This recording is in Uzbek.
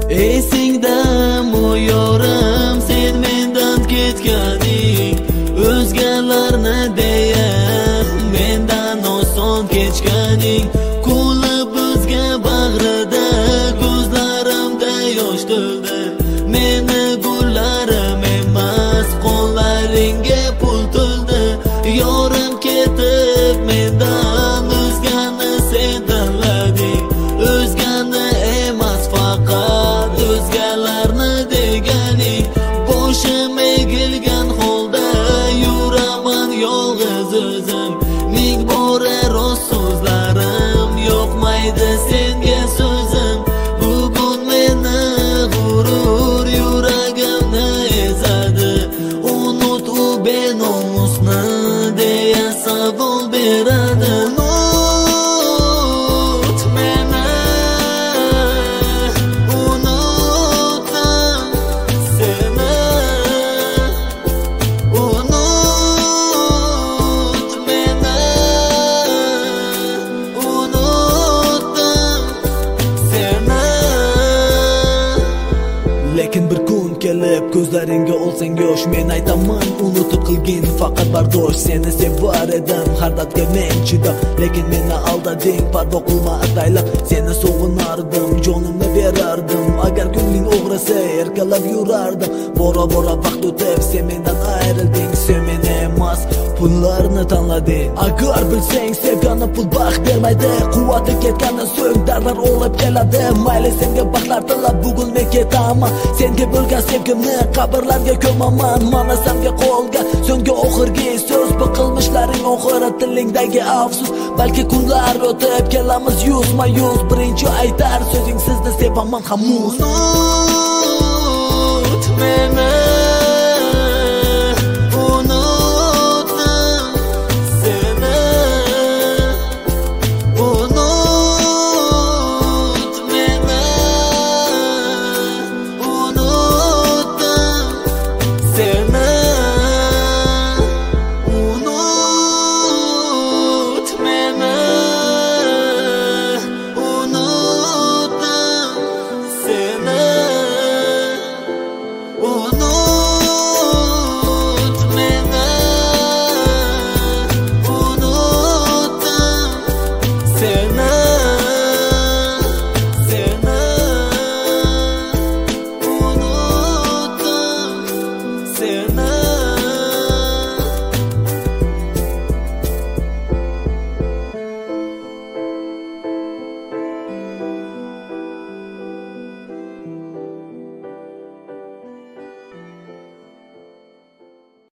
Esingdami yorim sen mendan ketganing, o'zgalarni deya mendan oson kechganing. Qo'li bizga bag'rida, ko'zlarimda yosh to'ldi. Meni gullarim emas, qo'llaringga pul to'ldi. Yorim ketib mendan, o'zgani sen tanlading. O'zgani emas, faqat o'zgalarni deganing. Boshim egilgan holda yuraman yolg'iz o'zim. Ming bora rost so'zlarim, yoqmaydi senga so'zim. Bugun meni g'urur yuragimni ezadi. Unut u benomusni deya savol beradi. Unut meni, unutdim seni. Unut meni, unutdim seni. Lekin bir kun kelib ko'zlaringga olsang yosh, men aytaman unutib qilgin faqat bardosh. Seni sevar edim har dardga men chidab, lekin meni aldading. Parvo qilma ataylab, seni sog'inardim, jonimni berardim. Agar ko'ngling o'g'risa erkalab yurardim. Bora bora vaqt o'tib sen mendan ayrilding. Sen meni emas, pullarni tanlading. Agar bilsang sevgani pul baxt bermaydi, quvvati ketgandan so'ng dardlar olib keladi. Mayli senga baxtlar tilab bugun men ketaman. Senga bo'lgan sevgimni qabrlarga ko'maman. Mana senga qolgan so'nggi oxirgi so'z, bu qilmishlaring oxiri tilingdagi afsus. Balki kunlar o'tib kelamiz yuzma-yuz, birinchi aytar so'zing sizni sevaman hamon. Unut meni.